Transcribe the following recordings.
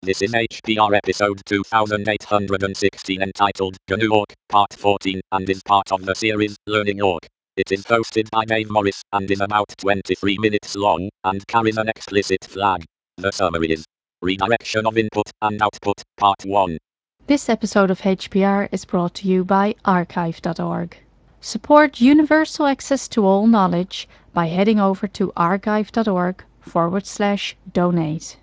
This is HPR episode 2816 entitled GNU Awk, Part 14, and is part of the series Learning Awk. It is hosted by Dave Morris and is about 23 minutes long and carries an explicit flag. The summary is Redirection of Input and Output, Part 1. This episode of HPR is brought to you by archive.org. Support universal access to all knowledge by heading over to archive.org/donate.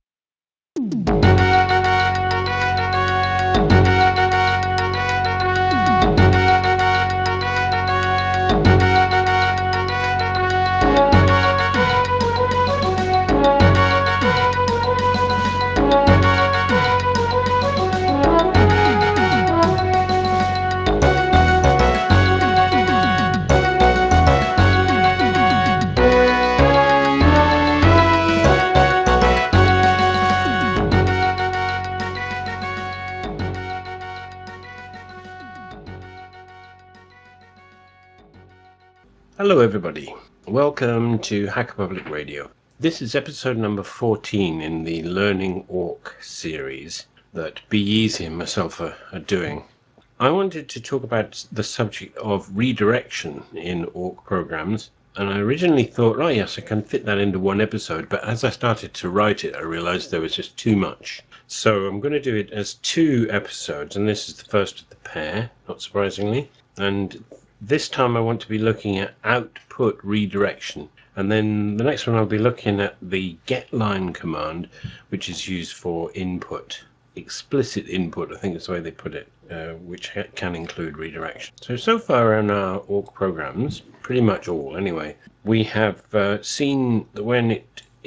Hello everybody, welcome to Hacker Public Radio. This is episode number 14 in the Learning Awk series that Be Easy and myself are doing. I wanted to talk about the subject of redirection in Awk programs, and I originally thought, oh yes, I can fit that into one episode, but as I started to write it I realized there was just too much. So I'm going to do it as two episodes, and this is the first of the pair, not surprisingly. And this time I want to be looking at output redirection, and then the next one I'll be looking at the getLine command, which is used for input. Explicit input, I think is the way they put it, which can include redirection. So far in our awk programs, pretty much all anyway, we have seen that when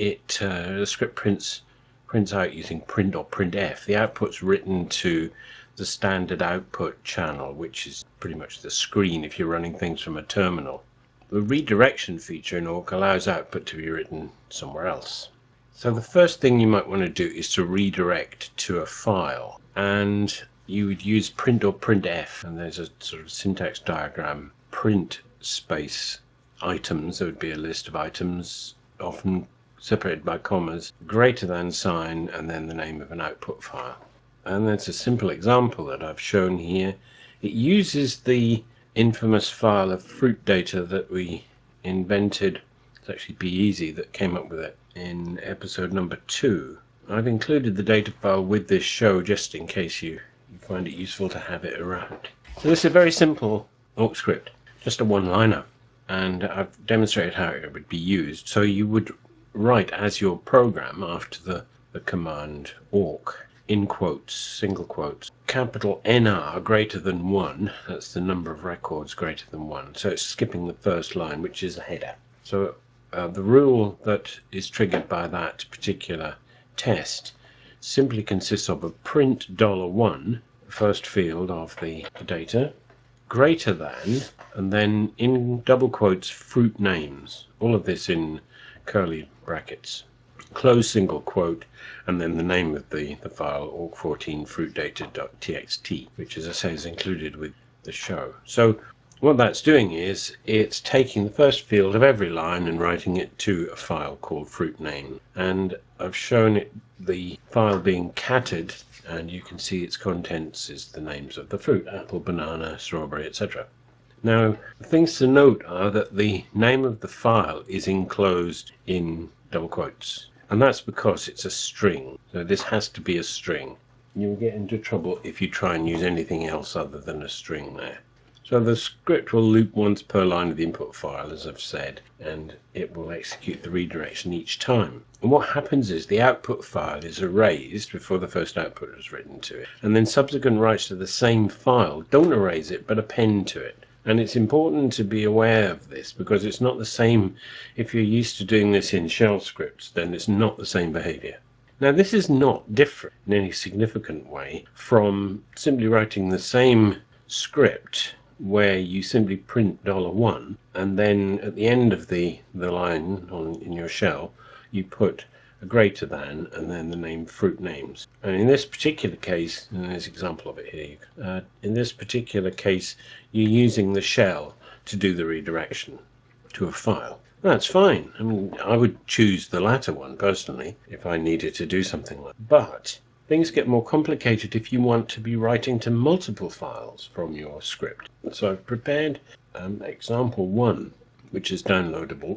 the script prints out using print or printf, the output's written to the standard output channel, which is pretty much the screen if you're running things from a terminal. The redirection feature in Awk allows output to be written somewhere else. So the first thing you might want to do is to redirect to a file, and you would use print or printf, and there's a sort of syntax diagram. Print space items, there would be a list of items, often separated by commas, greater than sign, and then the name of an output file. And that's a simple example that I've shown here. It uses the infamous file of fruit data that we invented. It's actually Be Easy that came up with it in episode number 2. I've included the data file with this show just in case you find it useful to have it around. So this is a very simple awk script, just a one-liner, and I've demonstrated how it would be used. So you would write as your program after the command awk, in quotes, single quotes, capital NR greater than 1, that's the number of records greater than 1, so it's skipping the first line, which is a header. So the rule that is triggered by that particular test simply consists of a print $1, first field of the data, greater than, and then in double quotes, fruit names, all of this in curly brackets, close single quote, and then the name of the file, awk14 fruitdata.txt, which, as I say, is included with the show. So what that's doing is it's taking the first field of every line and writing it to a file called fruit name. And I've shown it the file being catted, and you can see its contents is the names of the fruit, apple, banana, strawberry, etc. Now, the things to note are that the name of the file is enclosed in double quotes, and that's because it's a string. So this has to be a string. You'll get into trouble if you try and use anything else other than a string there. So the script will loop once per line of the input file, as I've said, and it will execute the redirection each time. And what happens is the output file is erased before the first output is written to it, and then subsequent writes to the same file don't erase it but append to it. And it's important to be aware of this because it's not the same. If you're used to doing this in shell scripts, then it's not the same behavior. Now, this is not different in any significant way from simply writing the same script where you simply print $1, and then at the end of the line in your shell, you put a greater than, and then the name fruit names. And in this particular case, and there's an example of it here, in this particular case, you're using the shell to do the redirection to a file. That's fine. I mean, I would choose the latter one personally if I needed to do something like that. But things get more complicated if you want to be writing to multiple files from your script. So I've prepared example 1, which is downloadable,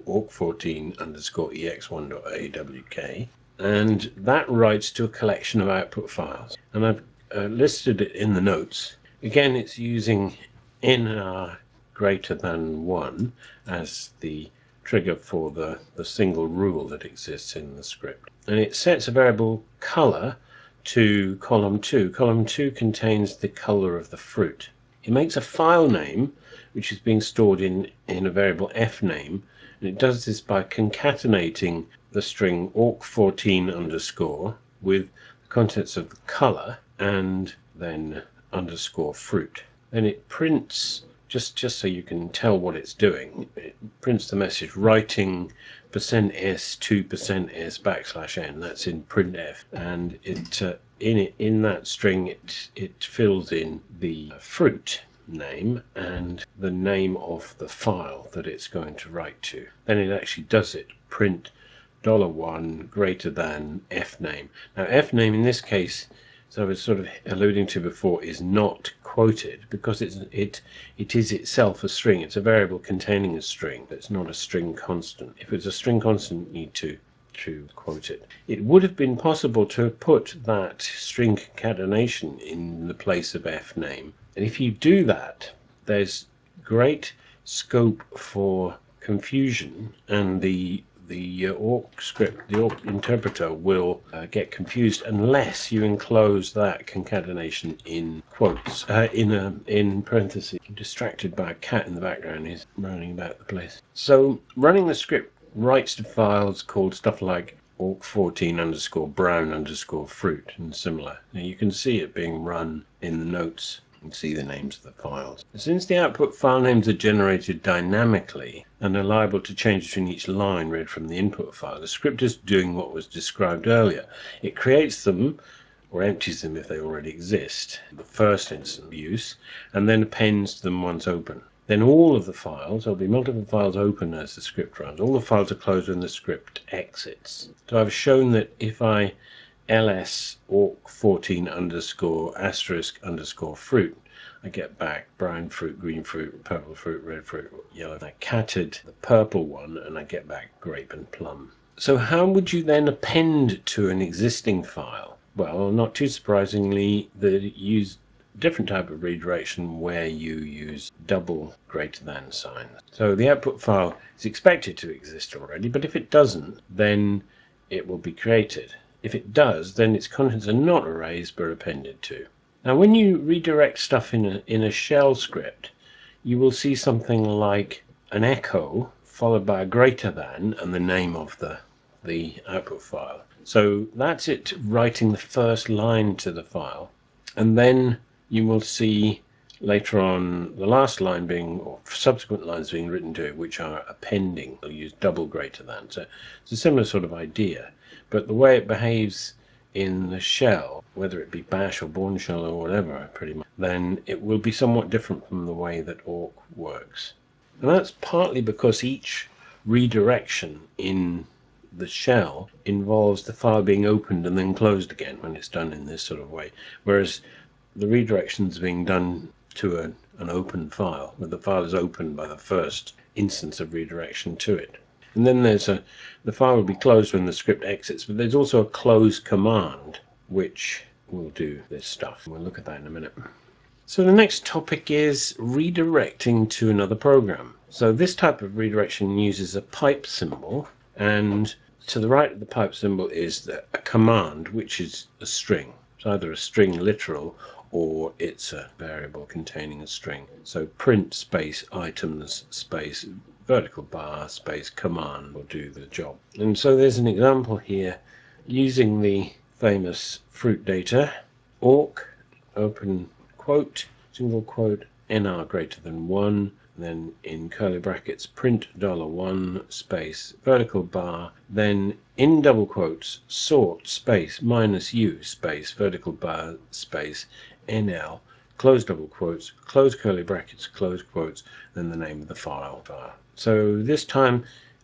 awk14_ex1.awk, and that writes to a collection of output files. And I've listed it in the notes. Again, it's using nr greater than 1 as the trigger for the single rule that exists in the script. And it sets a variable color to column 2. Column 2 contains the color of the fruit. It makes a file name which is being stored in a variable fname, and it does this by concatenating the string awk14_ with the contents of the color and then _fruit. Then it prints, just so you can tell what it's doing, it prints the message writing %s to %s \n. That's in printf, and in that string it fills in the fruit name and the name of the file that it's going to write to. Then it actually does it, print $1 greater than fname. Now fname in this case, as I was sort of alluding to before, is not quoted because it is itself a string. It's a variable containing a string. It's not a string constant. If it's a string constant, you need to quote it. It would have been possible to have put that string concatenation in the place of fname. And if you do that, there's great scope for confusion, and the awk script, the awk interpreter will get confused unless you enclose that concatenation in quotes, in parentheses. I'm distracted by a cat in the background. He's running about the place. So running the script writes to files called stuff like awk14_brown_fruit and similar. Now you can see it being run in the notes and see the names of the files. Since the output file names are generated dynamically and are liable to change between each line read from the input file, the script is doing what was described earlier. It creates them or empties them if they already exist, the first instance of use, and then appends them once open. Then all of the files, there'll be multiple files open as the script runs. All the files are closed when the script exits. So I've shown that if I ls awk14_**fruit, I get back brown fruit, green fruit, purple fruit, red fruit, yellow. I catted the purple one and I get back grape and plum. So how would you then append to an existing file? Well, not too surprisingly, they use different type of redirection where you use double greater than signs. So the output file is expected to exist already, but if it doesn't, then it will be created. If it does, then its contents are not erased but appended to. Now when you redirect stuff in a shell script, you will see something like an echo followed by a greater than and the name of the output file. So that's it writing the first line to the file, and then you will see later on the last line being, or subsequent lines being written to it, which are appending. They'll use double greater than. So it's a similar sort of idea, but the way it behaves in the shell, whether it be bash or Bourne shell or whatever, pretty much, then it will be somewhat different from the way that awk works. And that's partly because each redirection in the shell involves the file being opened and then closed again when it's done in this sort of way, whereas the redirections being done to an open file, where the file is opened by the first instance of redirection to it. And then there's the file will be closed when the script exits, but there's also a close command which will do this stuff. We'll look at that in a minute. So the next topic is redirecting to another program. So this type of redirection uses a pipe symbol, and to the right of the pipe symbol is a command which is a string. It's either a string literal or it's a variable containing a string. So print space items space vertical bar space command will do the job. And so there's an example here using the famous fruit data, awk, open quote, single quote, nr greater than 1, then in curly brackets print $1 space vertical bar, then in double quotes sort space -u space vertical bar space nl, close double quotes, close curly brackets, close quotes, then the name of the file. So this time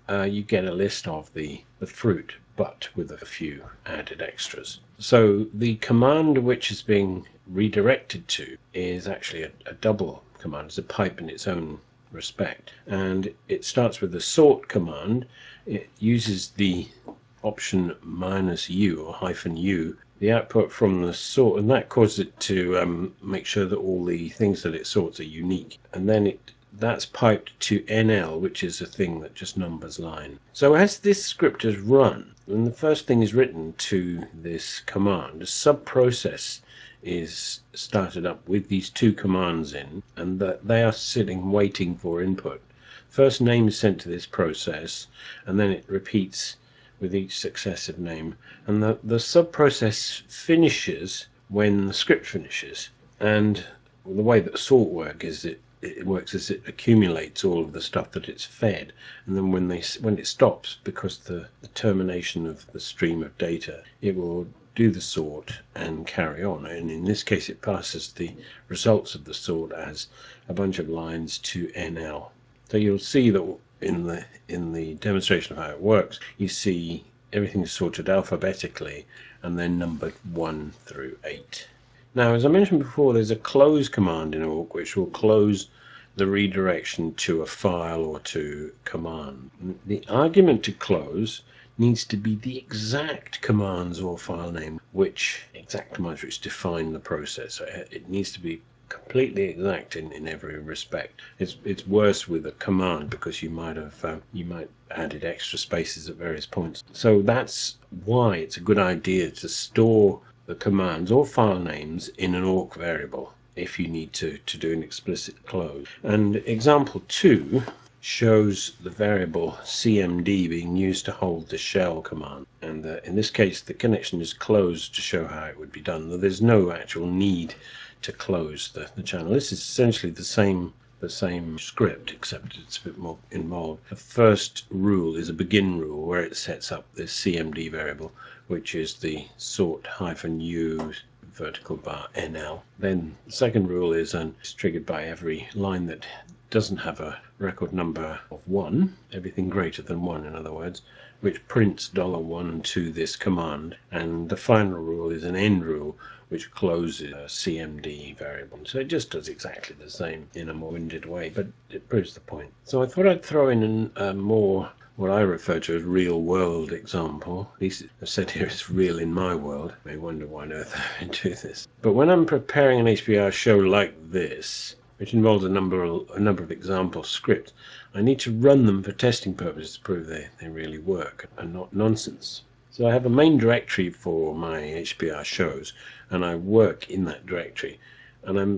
you get a list of the fruit, but with a few added extras. So the command which is being redirected to is actually a double command. It's a pipe in its own respect. And it starts with the sort command. It uses the option -u or -u, the output from the sort, and that causes it to make sure that all the things that it sorts are unique. And then that's piped to NL, which is a thing that just numbers line. So as this script is run, when the first thing is written to this command, a subprocess is started up with these two commands in, and that they are sitting waiting for input. First name is sent to this process, and then it repeats with each successive name. And the subprocess finishes when the script finishes. And the way that sort works is it works as it accumulates all of the stuff that it's fed, and then when it stops, because the termination of the stream of data, it will do the sort and carry on. And in this case, it passes the results of the sort as a bunch of lines to NL. So you'll see that in the demonstration of how it works, you see everything is sorted alphabetically and then numbered 1 through 8. Now, as I mentioned before, there's a close command in awk which will close the redirection to a file or to command. The argument to close needs to be the exact commands or file name which define the process. So it needs to be completely exact in every respect. It's worse with a command because you might added extra spaces at various points. So that's why it's a good idea to store the commands or file names in an awk variable if you need to do an explicit close. And example 2 shows the variable cmd being used to hold the shell command. And in this case, the connection is closed to show how it would be done. There's no actual need to close the channel. This is essentially the same script, except it's a bit more involved. The first rule is a begin rule where it sets up this cmd variable, which is the sort -u vertical bar NL. Then the second rule is triggered by every line that doesn't have a record number of 1, everything greater than 1 in other words, which prints $1 to this command. And the final rule is an end rule, which closes a CMD variable. So it just does exactly the same in a more winded way, but it proves the point. So I thought I'd throw in a more what I refer to as real-world example. At least I've said here it's real in my world. You may wonder why on earth I do this. But when I'm preparing an HPR show like this, which involves a number of example scripts, I need to run them for testing purposes to prove they really work and not nonsense. So I have a main directory for my HPR shows, and I work in that directory. And I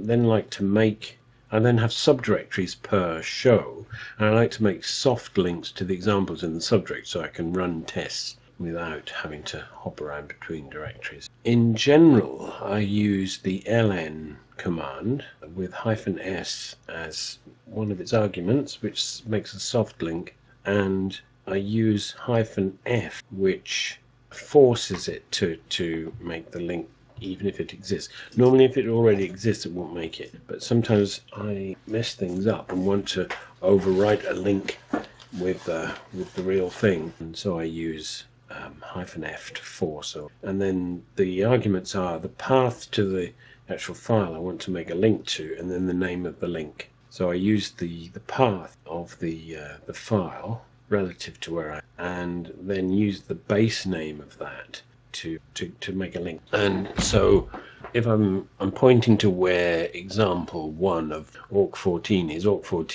then have subdirectories per show, and I like to make soft links to the examples in the subdirectory so I can run tests without having to hop around between directories. In general, I use the ln command with -s as one of its arguments, which makes a soft link, and I use -f, which forces it to make the link even if it exists. Normally if it already exists it won't make it, but sometimes I mess things up and want to overwrite a link with the real thing, and so I use -f to force. And then the arguments are the path to the actual file I want to make a link to, and then the name of the link. So I use the path of the file relative to where and then use the base name of that to make a link. And so if I'm pointing to where example 1 of awk14 is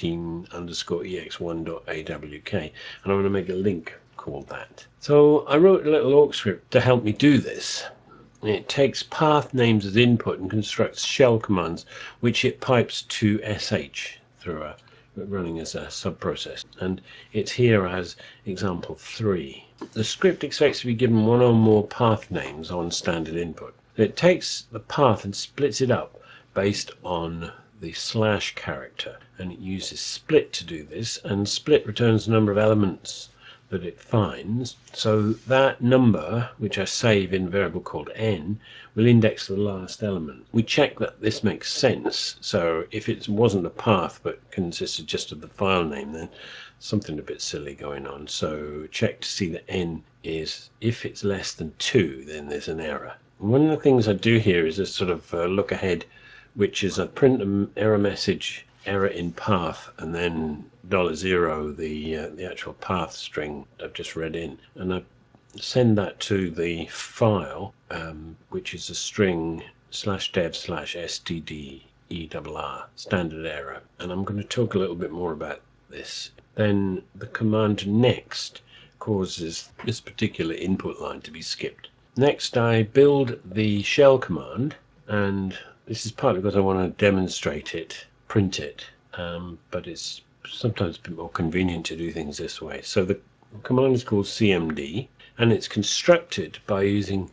awk14_ex1.awk, and I'm going to make a link called that. So I wrote a little awk script to help me do this. It takes path names as input and constructs shell commands, which it pipes to sh through running as a subprocess, and it's here as example 3. The script expects to be given one or more path names on standard input. It takes the path and splits it up based on the / character, and it uses split to do this, and split returns the number of elements that it finds. So that number, which I save in a variable called n, will index the last element. We check that this makes sense. So if it wasn't a path but consisted just of the file name, then something a bit silly going on. So check to see that n is, if it's less than 2, then there's an error. One of the things I do here is a sort of look ahead, which is I print an error message, error in path, and then $0, the actual path string I've just read in, and I send that to the file, which is a string /dev/stderr, standard error. And I'm going to talk a little bit more about this. Then the command next causes this particular input line to be skipped. Next, I build the shell command, and this is partly because I want to demonstrate it, print it, but it's sometimes a bit more convenient to do things this way. So the command is called cmd, and it's constructed by using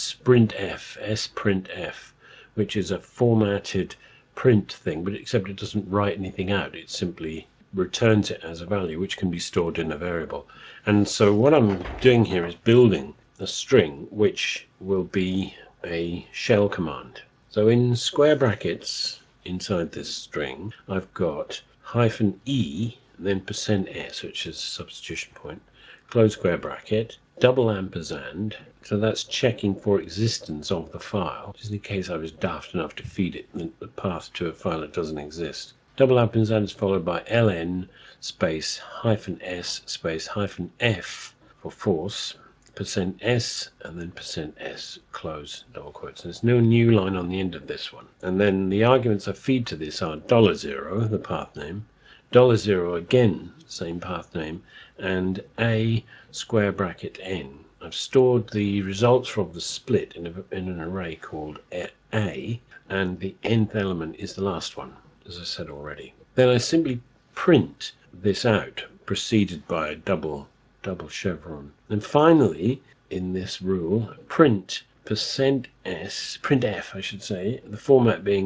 sprintf, which is a formatted print thing, but except it doesn't write anything out. It simply returns it as a value, which can be stored in a variable. And so what I'm doing here is building a string which will be a shell command. So in square brackets inside this string, I've got -e, then %s, which is a substitution point, close square bracket, double ampersand, so that's checking for existence of the file, just in case I was daft enough to feed it the path to a file that doesn't exist. Double ampersand is followed by ln space -s space -f for force, %s, and then %s, close double quotes. There's no new line on the end of this one. And then the arguments I feed to this are $0, the path name, $0 again, same path name, and a square bracket n. I've stored the results from the split in an array called a, and the nth element is the last one, as I said already. Then I simply print this out, preceded by a double chevron. And finally, in this rule, print printf, I should say, the format being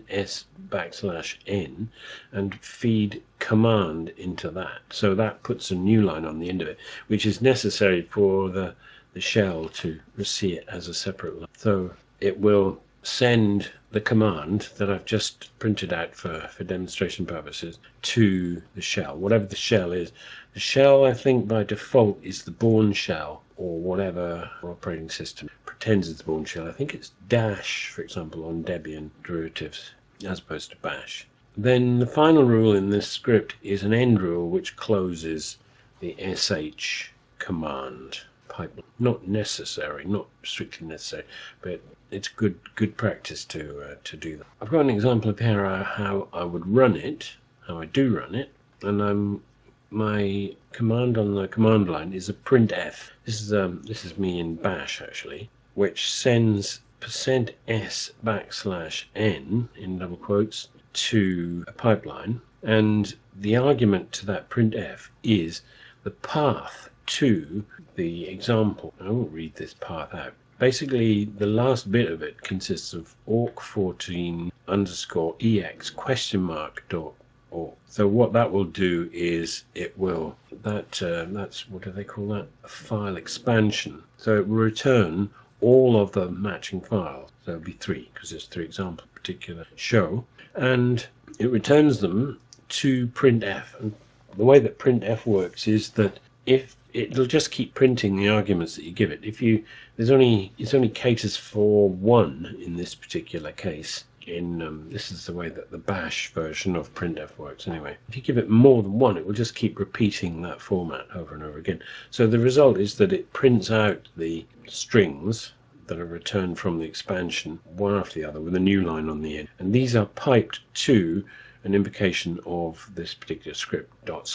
%s\n, and feed command into that. So that puts a new line on the end of it, which is necessary for the shell to see it as a separate line. So it will send the command that I've just printed out for demonstration purposes to the shell, whatever the shell is. The shell, I think, by default is the Bourne shell, or whatever operating system pretends it's the Bourne shell. I think it's dash, for example, on Debian derivatives, as opposed to bash. Then the final rule in this script is an end rule, which closes the sh command pipeline. Not necessary, not strictly necessary, but it's good practice to do that. I've got an example of here how I would run it, how I do run it, and my command on the command line is a printf. This is me in bash actually, which sends %s\n in double quotes to a pipeline, and the argument to that printf is the path to the example. I won't read this path out. Basically, the last bit of it consists of awk14_ex (?) So what that will do is it will, that's what do they call that? A file expansion. So it will return all of the matching files. So it'll be 3, because there's 3 examples, particular show. And it returns them to printf. And the way that printf works is that if it'll just keep printing the arguments that you give it. It only caters for 1 in this particular case. This is the way that the bash version of printf works anyway. If you give it more than 1, it will just keep repeating that format over and over again. So the result is that it prints out the strings that are returned from the expansion, one after the other, with a new line on the end. And these are piped to an invocation of this particular script,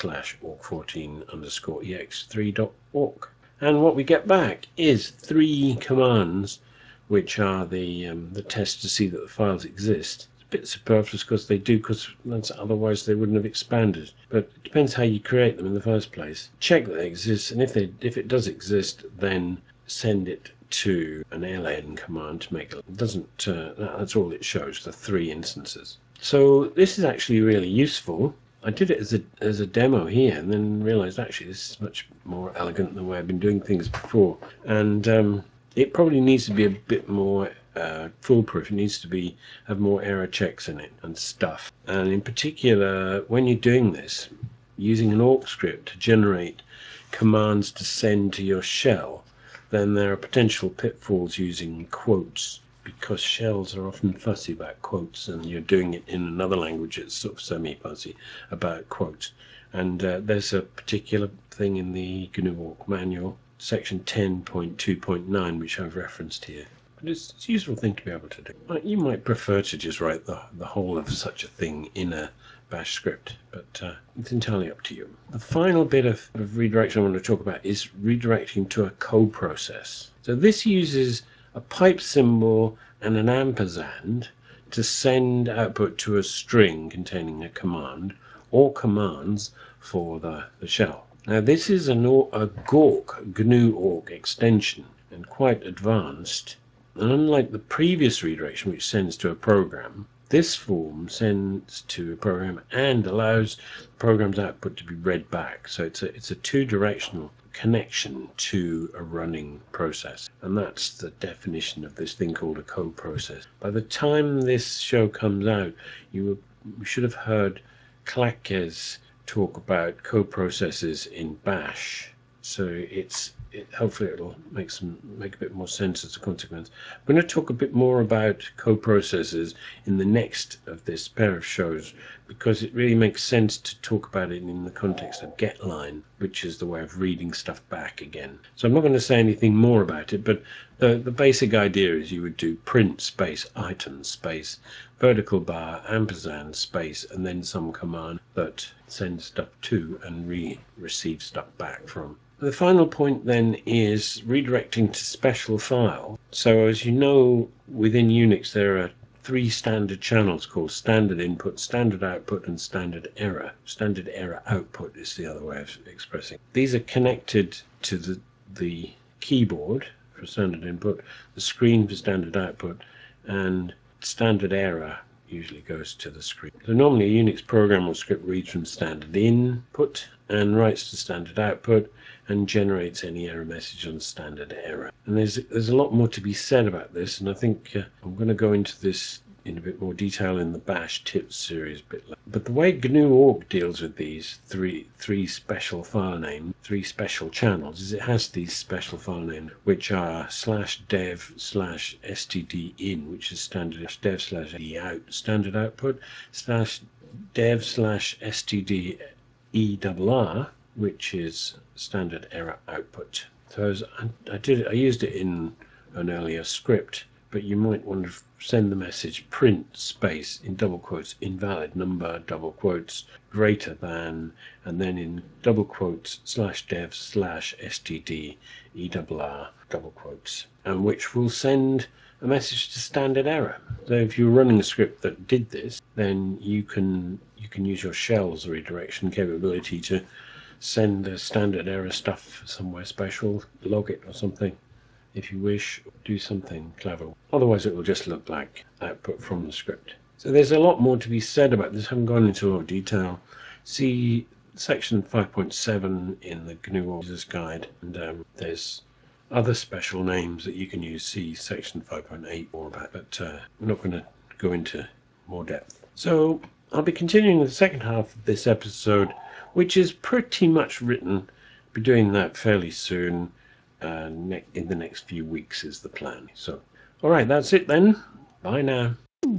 /awk14_ex3.awk. And what we get back is 3 commands, which are the test to see that the files exist. It's a bit superfluous because they do, because otherwise they wouldn't have expanded. But it depends how you create them in the first place. Check that they exist, and if it does exist, then send it to an ln command to make it. That's all it shows, the 3 instances. So this is actually really useful. I did it as a demo here, and then realised actually this is much more elegant than the way I've been doing things before. And it probably needs to be a bit more foolproof. It needs to have more error checks in it and stuff. And in particular, when you're doing this, using an awk script to generate commands to send to your shell, then there are potential pitfalls using quotes, because shells are often fussy about quotes, and you're doing it in another language that's sort of semi-fussy about quotes. And there's a particular thing in the GNU Awk manual, section 10.2.9, which I've referenced here. But it's a useful thing to be able to do. You might prefer to just write the whole of such a thing in a bash script, but it's entirely up to you. The final bit of redirection I want to talk about is redirecting to a coprocess. So this uses a pipe symbol and an ampersand to send output to a string containing a command or commands for the shell. Now this is a GNU Awk extension, and quite advanced. And unlike the previous redirection, which sends to a program, this form sends to a program and allows the program's output to be read back. So it's a two-directional connection to a running process. And that's the definition of this thing called a coprocess. By the time this show comes out, we should have heard Claquez talk about coprocesses in bash. So hopefully it'll make a bit more sense as a consequence. I'm going to talk a bit more about coprocessors in the next of this pair of shows, because it really makes sense to talk about it in the context of getline, which is the way of reading stuff back again. So I'm not going to say anything more about it, but the basic idea is you would do print space item space vertical bar ampersand space and then some command that sends stuff to and receives stuff back from. The final point then is redirecting to special file. So as you know, within Unix there are three standard channels called standard input, standard output, and standard error. Standard error output is the other way of expressing. These are connected to the keyboard for standard input, the screen for standard output, and standard error usually goes to the screen. So normally a Unix program or script reads from standard input and writes to standard output and generates any error message on standard error. And there's a lot more to be said about this, and I think I'm going to go into this in a bit more detail in the bash tips series a bit later. But the way GNU Awk deals with these three special file names, three special channels, is it has these special file names, which are /dev/stdin, which is standard dev/out standard output, /dev/stderr, which is standard error output. So I used it in an earlier script, but you might want to send the message print space in double quotes invalid number double quotes greater than, and then in double quotes /dev/stderr double quotes, and which will send a message to standard error. So if you're running a script that did this, then you can use your shell's redirection capability to send the standard error stuff somewhere special, log it or something if you wish, do something clever. Otherwise it will just look like output from the script. So there's a lot more to be said about this. I haven't gone into a lot of detail. See section 5.7 in the GNU Users Guide, and there's other special names that you can use. See section 5.8 more about, but we're not going to go into more depth. So I'll be continuing the second half of this episode, which is pretty much written. I'll be doing that fairly soon. In the next few weeks is the plan. So, all right, that's it then. Bye now.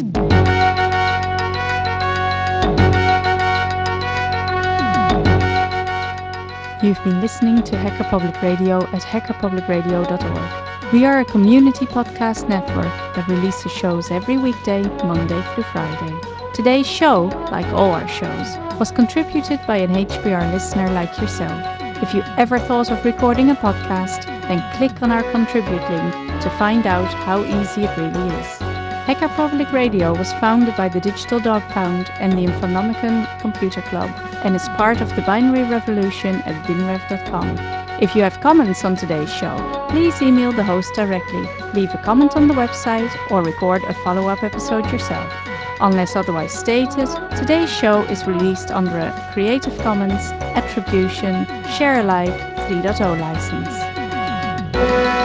You've been listening to Hacker Public Radio at hackerpublicradio.org. We are a community podcast network that releases shows every weekday, Monday through Friday. Today's show, like all our shows, was contributed by an HPR listener like yourself. If you ever thought of recording a podcast, then click on our Contribute link to find out how easy it really is. Hacker Public Radio was founded by the Digital Dog Pound and the Infonomicon Computer Club, and is part of the binary revolution at binrev.com. If you have comments on today's show, please email the host directly, leave a comment on the website, or record a follow-up episode yourself. Unless otherwise stated, today's show is released under a Creative Commons Attribution Share Alike 3.0 license.